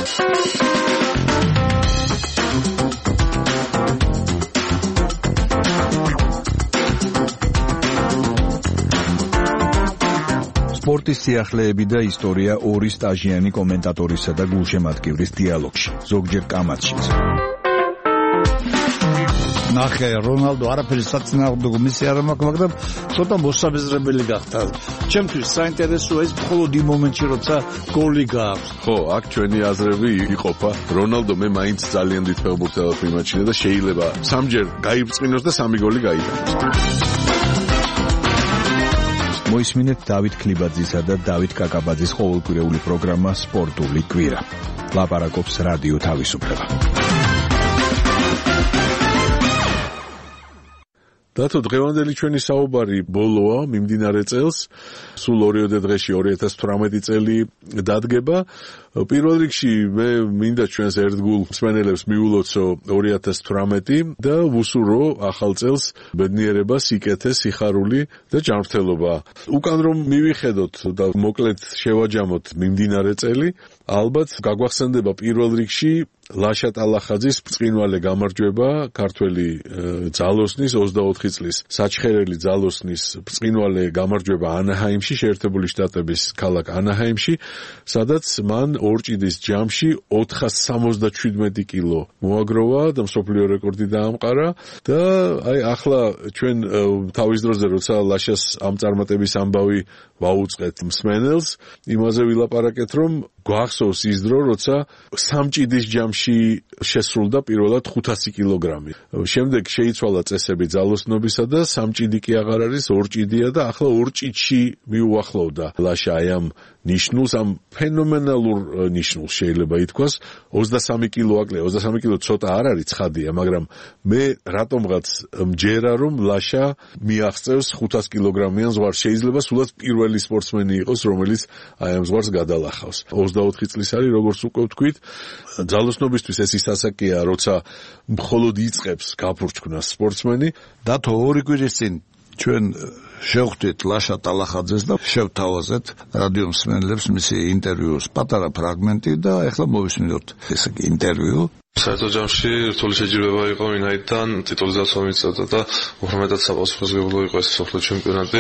სპორტის სიახლეები და ისტორია ორი სტაჟიანი კომენტატორისა და გულშემატკივრის დიალოგში, ზოგჯერ კამათშიც. ნახე, რონალდო არაფერი საწინააღმდეგო მისი არ მაქვს, მაგრამ ცოტა მოსაბეზრებელი გახდა. ჩემთვის საინტერესოა ის მხოლოდ იმ მომენტში, როცა გოლი გააქვს. ხო, აქ ჩვენი აზრები იყოფა. რონალდო მე მაინც ძალიან დიდ ფეხბურთელად მიმაჩნია და შეიძლება სამჯერ გაიბრწყინოს და 3 გოლი გაიტანოს. მოისმინეთ დავით ქლიბაძისა და დავით კაკაბაძის ყოველკვირეული პროგრამა სპორტული კვირა. ლაპარაკობს რადიო თავისუფლება. დათო, დღევანდელი ჩვენი საუბარი ბოლოა მიმდინარე წელს, სულ 2 დღეში 2018 წელი დადგება. პირველ რიგში მე მინდა ჩვენს ერთგულ მსმენელებს მიულოცო 2018 და ვუსურვო ახალ წელს ბედნიერება, სიკეთე, სიხარული და ჯანმრთელობა. უკან რომ მივიხედოთ და მოკლედ შევაჯამოთ მიმდინარე წელი, ალბათ გაგვახსენდება პირველ რიგში ლაშა ტალახაძის ბრწყინვალე გამარჯვება ქართველი ძალოსნის 24 წლის საჩხერელი ძალოსნის ბრწყინვალე გამარჯვება ანაჰაიმში, შეერთებული შტატების ქალაქ ანაჰაიმში, სადაც მან ორჭიდის ჯამში 477 კილო მოაგროვა და მსოფლიო რეკორდი დაამყარა და აი ახლა ჩვენ თავის დროზე როცა ლაშას ამ წარმატების ამბავი ვაუწყეთ მსმენელს, იმაზე ვილაპარაკეთ, რომ გვახსოვს ის დრო, როცა სამჭიდის ჯამში შესრულდა პირველად 500 კილოგრამი. შემდეგ შეიცვალა წესები ძალოსნობისა და სამჭიდი კი აღარ არის, ორჭიდია და ახლა ორჭიდში მიუახლოვდა ლაშა აი ამ ნიშნულს, ამ ფენომენალურ ნიშნულს შეიძლება ითქვას. 23 კილო აკლია, 23 კილო ცოტა არ არის ცხადია, მაგრამ მე რატომღაც მჯერა, რომ ლაშა მიაღწევს 500 კილოგრამიან ზღვარს. შეიძლება სულაც პირველი სპორტსმენი იყოს, რომელიც აი ამ ზღვარს გადალახავს. 24 წლის არის, როგორც უკვე ვთქვით, ძალოსნობისთვის ეს ის ასაკია, როცა მხოლოდ იწყებს გაფურჩქნას სპორტსმენი. დათო, 2 კვირის წინ ჩვენ შევხვდით ლაშა ტალახაძეს და შევთავაზეთ რადიო მსმენელებს მისი ინტერვიუს პატარა ფრაგმენტი და ეხლა მოვისმინოთ ეს ინტერვიუ. საერთო ჯამში რთული შეჯიბრება იყო ვინაიდან ტიტულის დაცვა მიწევდა და უფრო მეტად საპასუხისმგებლო იყო ეს მსოფლიო ჩემპიონატი.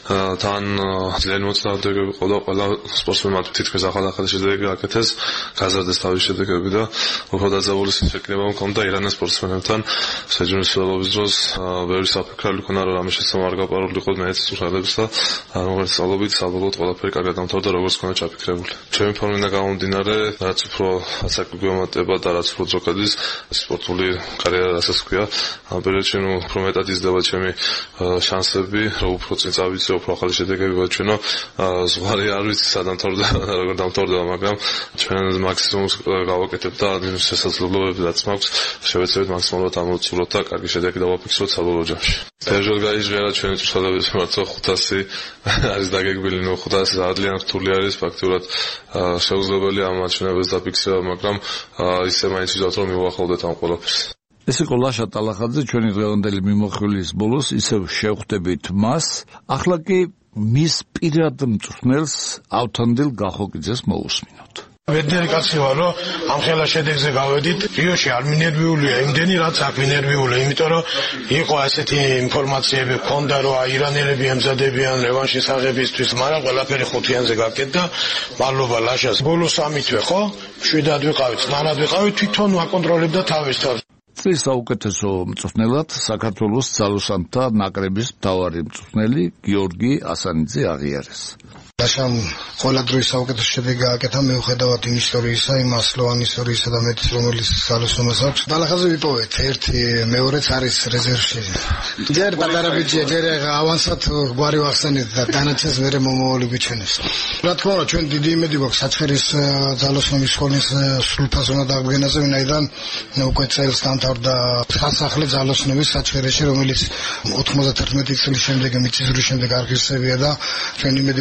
თან ძალიან მოწინააღმდეგეები ყავდა, ყველა სპორტსმენმა თითქმის ახალ შედეგები აკეთეს, გაზარდეს თავის შედეგები და უფრო დაძაბული შექმნება მქონდა ირანის სპორტსმენებთან. შეჯიბრის სულობის დროს ბევრი საფიქრალი ქონა, რომ ამის შესაძლოა არ გაპარულიყო მეცნიერების უხალებს და როგორც სწავლობით საბოლოოდ ყველაფერი კარგად დამთავრდა, როგორც ქონა ჩაფიქრებული. ჩემი ფორმიდან გამომდინარე, რაც უფრო ასაკი გვემატება და რაც უფრო ზოგადის სპორტული კარიერა რასაც ქვია, ამ პერიოდში უფრო მეტად იზრდება ჩემი შანსები, რომ უფრო წინ წავიდე, უფრო ახალი შედეგები ვაჩვენო. ზღვარი არ ვიცი სადამთავრდა, როგორ დამთავრდება, მაგრამ ჩვენ მაქსიმუმს გავაკეთებ და იმის შესაძლებლობები რაც მაქვს, შევეცდებით მაქსიმალურად ამოვწუროთ და კარგი შედეგი დავაფიქსიროთ საბოლოო ჯამში. პერჟოლ გაიჟღერა ჩვენი წვრთნელების მიმართ 500 არის დაგეგმილი, 500 ძალიან რთული არის, ფაქტურად შეუძლებელია ამ მაჩვენებელს დაფიქსირება, მაგრამ ისე მაინც ვიზავთ რომ მივუახლოვდეთ ამ ყველაფერს. ეს იყო ლაშა ტალახაძე, ჩვენი დღევანდელი მიმოხილვის ბოლოს ისევ შევხვდებით მას. ახლა კი მის პირად მწვრთნელს ავთანდილ გახოკიძეს მოусმინოთ. ბედნიერი კაცი ვარ, რომ ამ ხელა შედეგზე გავედით. რიოში არ მინერვიულია იმდენი, რაც აქ მინერვიულია, იმიტომ რომ იყო ასეთი ინფორმაციები ქონდა, რომ ირანელები ემზადებიან რევანშის აღებისთვის, მაგრამ ყველაფერი 5-იანზე გაკეთდა. მადლობა ლაშას. ბოლოს 3 თვე, ხო? 7-ად ვიყავით, 9-ად ვიყავით, თვითონ აკონტროლებდა თავის თავს. წლის საუკეთესო მწვრთნელად საქართველოს ძალოსანთა ნაკრების მთავარი მწვრთნელი გიორგი ასანიძე აღიარეს. ლაშამ ყველა დროის საუკეთესო შედეგი გააკეთა, მიუხედავად იმ ისტორიისა, იმ ასლოვანი ისტორიისა და მეტის, რომელიც ძალოსნობას აქვს. ტალახაძე ვიპოვეთ, ერთი, მეორეც არის რეზერვში. ჯერ პატარა ბიჭია, ჯერ ავანსად გვარი ვახსენეთ და დანარჩენს მერე მომავალი გვიჩვენებს. რა თქმა უნდა, ჩვენ დიდი იმედი გვაქვს საჩხერის ძალოსნობის სკოლის სრულფასოვან დადგენაზე, ვინაიდან უკვე წელს დამთავრდა სასახლე ძალოსნობის საჩხერეში, რომელიც 91 წლის შემდეგ, მიწისძვრის შემდეგ არ ღირსებია და ჩვენ იმედი გვაქვს, რომ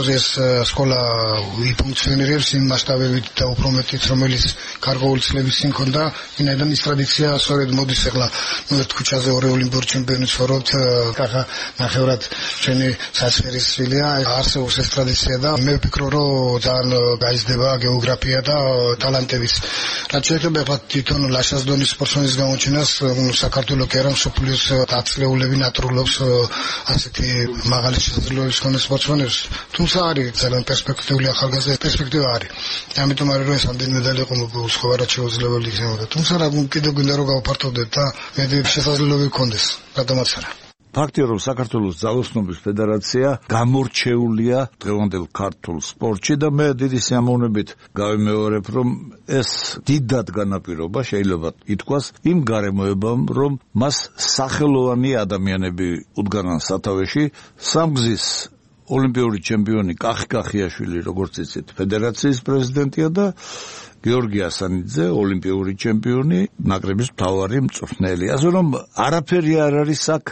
ეს სკოლა ვიფუნქციონირებს იმ მასშტაბებით და უფრო მეტიც, რომელიც გარკვეული წლების წინ ქონდა, ვინაიდან ის ტრადიცია სწორედ მოდის ახლა ერთ ქუჩაზე ორი ოლიმპიური ჩემპიონი ცხოვრობთ, კახა ნახევრად ჩვენი საწყერის სვილია, არსებობს ეს ტრადიცია და მე ვფიქრობ, რომ ძალიან გაიზრდება გეოგრაფია და ტალანტების. რაც შეეხება ახლა თვითონ ლაშას დონის სპორტსმენის გამოჩენას, საქართველოს კი არა მსოფლიოს დაწლეულები ნატრულობს ასეთი მაღალი შესაძლებლობების მქონე სპორტსმენებს, თუმცა არის ძალიან პერსპექტიული ახალგაზრდა პერსპექტივა არის. ამიტომ არის რომ ეს ამდენი მედალი იყო სხვადასხვა შეუძლებელი იქნებოდა. თუმცა რა კიდევ გვინდა რომ გავფართოვდეთ და მე შესაძლებლობები გქონდეს, რატომაც არა. ფაქტია, რომ საქართველოს ძალოსნობის ფედერაცია გამორჩეულია დღევანდელ ქართულ სპორტში და მე დიდი სიამოვნებით გავიმეორებ, რომ ეს დიდად განაპირობა შეიძლება ითქვას იმ გარემოებამ, რომ მას სახელოვანი ადამიანები უდგანან სათავეში. სამგზის ოლიმპიური ჩემპიონი კახი კახიაშვილი, როგორც იცით, ფედერაციის პრეზიდენტია და გიორგი ასანიძე, ოლიმპიური ჩემპიონი, ნაკრების მთავარი მწვრთნელი. ასე რომ არაფერი არ არის აქ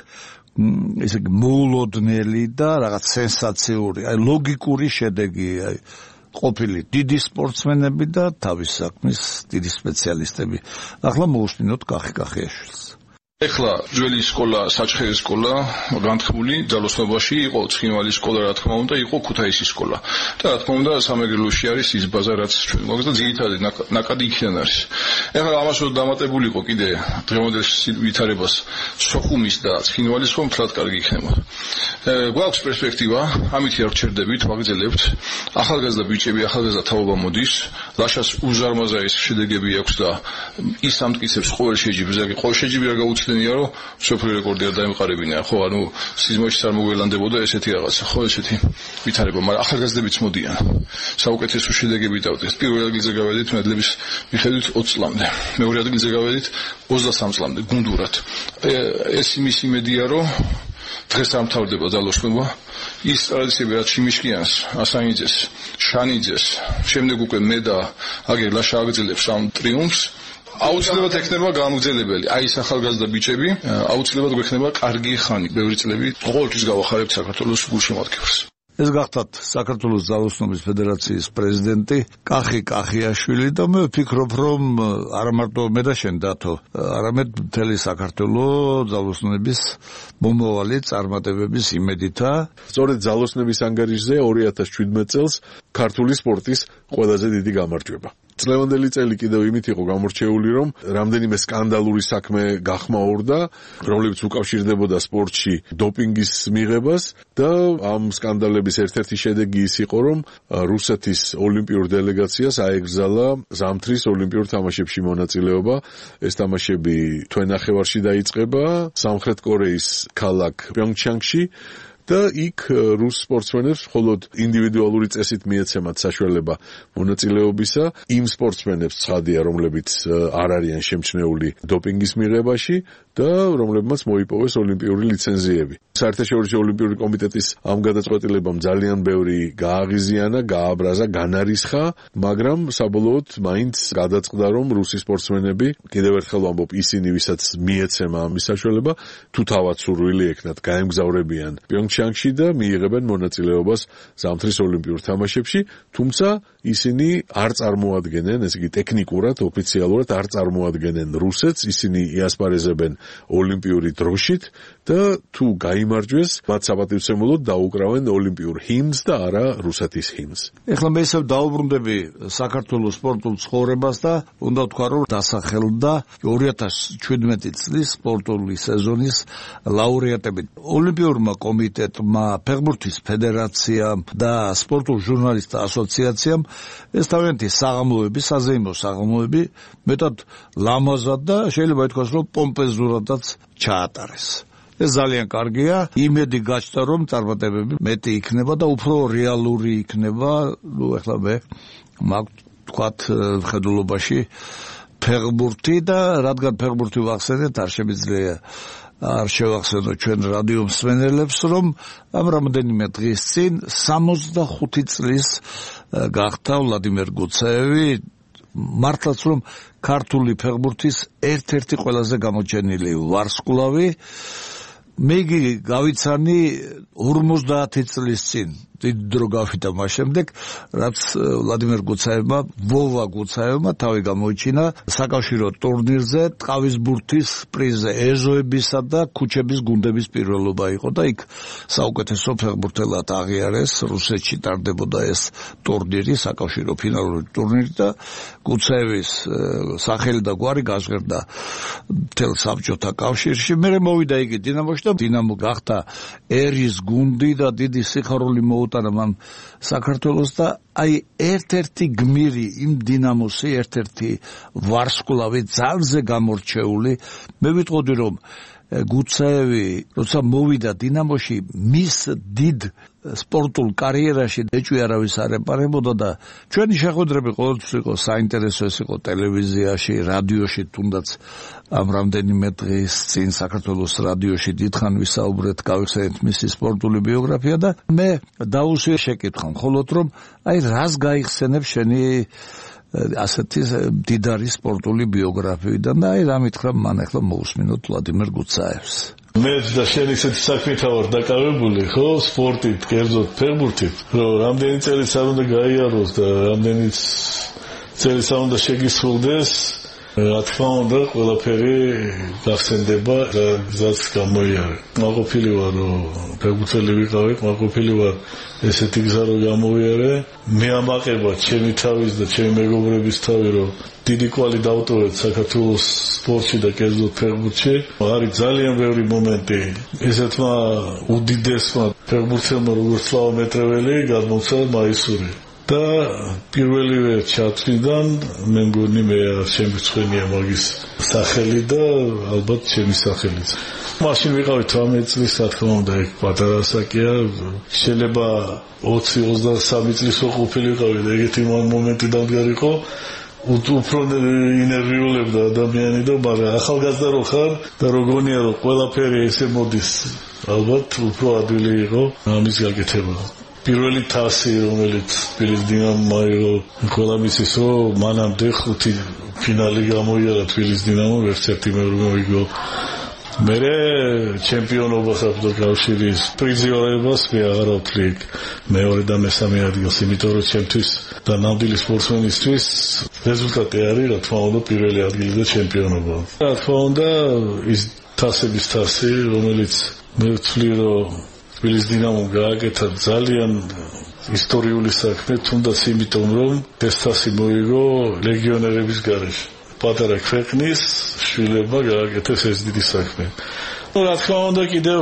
ესე მოულოდნელი და რაღაც სენსაციური, ლოგიკური შედეგი, ყოფილი დიდი სპორტსმენები და თავის საქმის დიდი სპეციალისტები. ახლა მოусმინოთ კახი კახიაშვილს. ეხლა ძველი სკოლა, საჩხერის სკოლა, განთქმული ძალოსნობაში იყო ცხინვალის სკოლა, რა თქმა უნდა, იყო ქუთაისის სკოლა. და რა თქმა უნდა, სამეგრელოში არის ის ბაზა, რაც ჩვენ გვაქვს და ძირითადი ნაკადი იქიდან არის. ეხლა ამას რომ დამატებული იყო კიდე დღევანდელ ვითარებას სოხუმის და ცხინვალის რომ თლად კარგი იქნება. გვაქვს პერსპექტივა, ამითი არ ვჩერდებით, ვაგრძელებთ. ახალგაზრდა ბიჭები, ახალგაზრდა თაობა მოდის, ლაშას უზარმაზაის შედეგები აქვს და ის ამტკიცებს ყოველ შეჯიბრზე, ყოველ შეჯიბრი არ გაუჩნდება რომ სოფლიო რეკორდი არ დაემყარებინა, ხო, ანუ სიზმოში არ მოგველანდებოდა ესეთი რაღაცა, ხო, ესეთი ვითარება, მაგრამ ახალგაზრდებიც მოდიან. საუკეთესო შედეგები დავწერთ. პირველ ადგილზე გავედით მედლების მიხედვით 20 წლამდე. მეორე ადგილზე გავედით 23 წლამდე გუნდურად. ეს იმის იმედია, რომ დღეს არ მთავრდება ძალოსნობა. ის ტრადიციები, რაც შიმიშკიანს, ასანიძეს, შანიძეს, შემდეგ უკვე მე და აგერ ლაშა აგრძელებს ამ ტრიუმფს. აუცილებლად ექნება გამგზელებელი. აი ეს ახალგაზრდა ბიჭები აუცილებლად გვექნება კარგი ხანი, ბევრი წლები. ყოველთვის გავახარებთ საქართველოს გულშემატკივრს. ეს გახდათ საქართველოს ძალოსნობის ფედერაციის პრეზიდენტი კახი კახიაშვილი და მე ვფიქრობ, რომ არა მარტო მე და შენ დათო, არამედ მთელი საქართველოს ძალოსნობის მომავალი წარმატებების იმედითა. სწორედ ძალოსნების ანგარიშზე 2017 წელს ქართული სპორტის ყველაზე დიდი გამარჯვება. წლევანდელი წელი კიდევ იმით იყო გამორჩეული, რომ რამდენიმე სკანდალური საქმე გახმაურდა, რომლებიც უკავშირდებოდა სპორტში დოპინგის მიღებას და ამ სკანდალების ერთ-ერთი შედეგი ის იყო, რომ რუსეთის ოლიმპიურ დელეგაციას აეგზალა ზამთრის ოლიმპიურ თამაშებში მონაწილეობა. ეს თამაშები თვენახევარში დაიწყება სამხრეთ კორეის ქალაქ პიონგჩანგში. და იქ რუს სპორტსმენებს მხოლოდ ინდივიდუალური წესით მიეცემათ საშუალება მონაწილეობისა იმ სპორტსმენებს ცხადია, რომლებიც არ არიან შემჩნეული დოპინგის მიღებაში და რომლებმაც მოიპოვეს ოლიმპიური ლიცენზიები. საერთაშორისო ოლიმპიური კომიტეტის ამ გადაწყვეტილებამ ძალიან ბევრი გააღიზიანა, გააბრაზა, განარისხა, მაგრამ საბოლოოდ მაინც გადაწყდა, რომ რუსი სპორტსმენები, კიდევ ერთხელ ვამბობ, ისინი, ვისაც მიეცემა ამის საშუალება, თუ თავად სურვილი ექნათ, გაემგზავრებიან პიონგჩანგში და მიიღებენ მონაწილეობას ზამთრის ოლიმპიურ თამაშებში, თუმცა ისინი არ წარმოადგენენ, ესე იგი ტექნიკურად, ოფიციალურად არ წარმოადგენენ რუსეთს, ისინი იასპარეზებენ ოლიმპიური დროშით და თუ გაიმარჯვეს, მათ საპატივცემულოდ დაუკრავენ ოლიმპიურ ჰიმნს და არა რუსეთის ჰიმნს. ეხლა მე ისევ დაუბრუნდები საქართველოს სპორტულ ცხოვრებას და უნდა ვთქვა, რომ დასახელდა 2017 წლის სპორტული სეზონის ლაურეატები. ოლიმპიურმა კომიტეტმა, ფეხბურთის ფედერაციამ და სპორტულ ჟურნალისტთა ასოციაციამ ეს თავიანთი საღამოები, საზეიმო საღამოები მეტად ლამაზად და შეიძლება ითქვას, რომ პომპეზურადაც ჩაატარეს. ეს ძალიან კარგია. იმედი გაჩნდა, რომ წარმატებები მეტი იქნება და უფრო რეალური იქნება. ეხლა მე მაქვს თქვათ მხედველობაში ფეხბურთი და რადგან ფეხბურთი ვახსენეთ, არ შემიძლია არ შევახსენო ჩვენ რადიო მსმენელებს, რომ ამ რამდენიმე დღის წინ 65 წლის გახდა ვლადიმერ გუცაევი, მართლაც რომ ქართული ფეხბურთის ერთ-ერთი ყველაზე გამოჩენილი ვარსკვლავი. მე გავიცანი 50 წლის წინ დიდ დრო გავიდა მას შემდეგ, რაც ვლადიმერ გუცაევმა, ვოვა გუცაევმა თავი გამოიჩინა საკავშირო ტურნირზე ტყავის ბურთის პრიზზე, ეზოებისა და ქუჩების გუნდების პირველობა იყო და იქ საუკეთესო ფეხბურთელად აღიარეს. რუსეთში ტარდებოდა ეს ტურნირი, საკავშირო ფინალური ტურნირი და გუცაევის სახელი და გვარი გაზღერდა მთელ საბჭოთა კავშირში. მერე მოვიდა იგი დინამოში და დინამო გახდა ერის გუნდი და დიდი სიხარული მოუტანა მან საქართველოს და აი ერთ-ერთი გმირი იმ დინამოსი, ერთ-ერთი ვარსკვლავი ძალზე გამორჩეული. მე ვიტყოდი რომ გუცაევი როცა მოვიდა დინამოში მის დიდ სპორტულ კარიერაში ეჭვი არავის არ ეპარებოდა და ჩვენი შეხვედრები ყოველთვის იყო საინტერესო, ეს იყო ტელევიზიაში, რადიოში, თუნდაც ამ რამდენიმე დღის წინ საქართველოს რადიოში დიდხან ვისაუბრეთ, გავიხსენეთ მისი სპორტული ბიოგრაფია და მე დაუსვიე შეკითხა მხოლოდ რომ აი რას გაიხსენებ შენი ასეთი დიდარი სპორტული ბიოგრაფიიდან და აი რა მითხრა მან ახლა მოусმინოთ ვლადიმერ გუცაევს. მე და შენ ისეთი საქმეთა ვარ დაკავებული, ხო, სპორტით, კერძოდ ფეხბურთით, რომ რამდენი წელიც არ უნდა გაიაროს და რამდენი წელიც არ უნდა შეგისრულდეს, რა თქმა უნდა, ყველაფერი გახსენდება და გზაც გამოიარე. მაყოფილი ვარ, რომ ფეხბურთელი ვიყავი, მაყოფილი ვარ ესეთი გზა რომ გამოვიარე. მე ამაყება ჩემი თავის და ჩემი მეგობრების თავი, რომ დიდი კვალი დავტოვეთ საქართველოს სპორტში და კერძოდ ფეხბურთში. არის ძალიან ბევრი მომენტი ესეთმა უდიდესმა ფეხბურთელმა როგორც სლავა მეტრეველი გადმოცა მაისური. და პირველივე ჩათვლიდან მე მგონი მე შემიცხენია მაგის სახელი და ალბათ ჩემი სახელიც. მაშინ ვიყავი 18 წლის, რა თქმა უნდა, ეგ პატარა საკია, შეიძლება 20-23 წლის ყოფილი ვიყავი და ეგეთი მომენტი დამდგარიყო, უფრო ინერვიულებდა ადამიანი და მაგრამ ახალგაზრდა რო ხარ და როგორია რომ ყველაფერი ესე მოდის, ალბათ უფრო ადვილი იყო ამის გაკეთება. პირველი თასი, რომელიც თბილისის დინამომ აიღო, ყველა მისის, რომ მანამდე 5 ფინალი გამოიარა თბილისის დინამომ, ერთ-ერთი მეორე მოიგო. მერე ჩემპიონობა საბჭოთა კავშირის პრიზიორებას მე აღარ ვთვლი მეორე და მესამე ადგილს, იმიტომ რომ ჩემთვის და ნამდვილი სპორტსმენისთვის რეზულტატი არის, რა თქმა უნდა, პირველი ადგილი და ჩემპიონობა. რა თქმა უნდა, ის თასების თასი, რომელიც მე ვთვლი, რომ თბილისის დინამომ გააკეთა ძალიან ისტორიული საქმე, თუნდაც იმიტომ, რომ ეს თასი მოიგო ლეგიონერების გარეშე. პატარა ქვეყნის შვილებმა გააკეთეს ეს დიდი საქმე. რა თქმა უნდა, კიდევ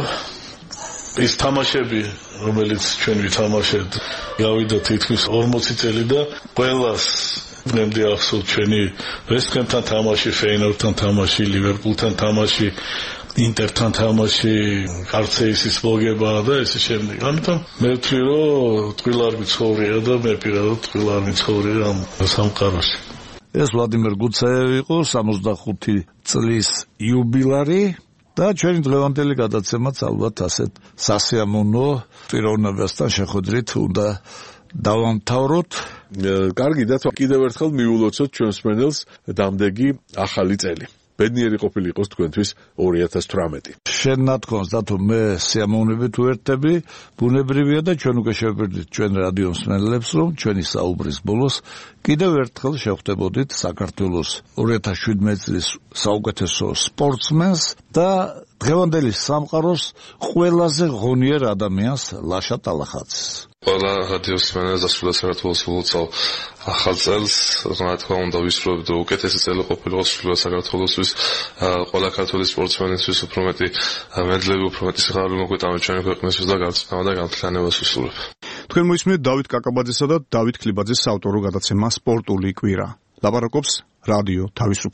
ის თამაშები, რომელიც ჩვენ ვითამაშეთ, გავიდა თითქმის 40 წელი და ყველას ნემდი ახსოვს ჩვენი ვესტჰემთან თამაში, ფეინორდთან თამაში, ლივერპულთან თამაში, ინტერთან თამაში, კარცეისის მოგება და ესე შემდეგ. ამიტომ მე ვთვლი, რომ ტყუილ არ მიცხოვრია და მე პირადად ტყუილ არ მიცხოვრია ამ სამყაროში. ეს ვლადიმერ გუცაევი იყო 65 წლის იუბილარი და ჩვენი დღევანდელი გადაცემაც ალბათ ასეთ სასიამოვნო პიროვნებასთან შეხვედრით უნდა დავამთავროთ. კარგი და კიდევ ერთხელ მიულოცოთ ჩვენს მსმენელს დამდეგი ახალი წელი. ბედნიერი ყოფილი იყოს თქვენთვის 2018. შენ ნათქვამს დათო მე სიამოვნებით ვერთები, ბუნებრივია და ჩვენ უკვე შევფერდით ჩვენ რადიო მსმენელებს, რომ ჩვენი საუბრის ბოლოს კიდევ ერთხელ შევხვდებოდით საქართველოს 2017 წლის საუკეთესო სპორტსმენს და დღევანდელი სამყაროს ყველაზე ღონიერ ადამიანს ლაშა ტალახაძეს. ყველა რადიო მსმენელს დასრულდა საქართველოს ულოცავ ახალ წელს, რა თქმა უნდა ვისურვებთ, რომ უკეთესი წელი ყოფილიყოს საქართველოსთვის, ყველა ქართული სპორტსმენისთვის უფრო მეტი მედლები, უფრო მეტი სიხარული მოგვიტანოთ ჩვენი ქვეყნისთვის და გარწმუნება და განხილვას ვისურვებ. თქვენ მოისმინეთ დავით კაკაბაძესა და დავით ქლიბაძის საავტორო გადაცემა სპორტული კვირა. ლაპარაკობს რადიო თავისუფლება.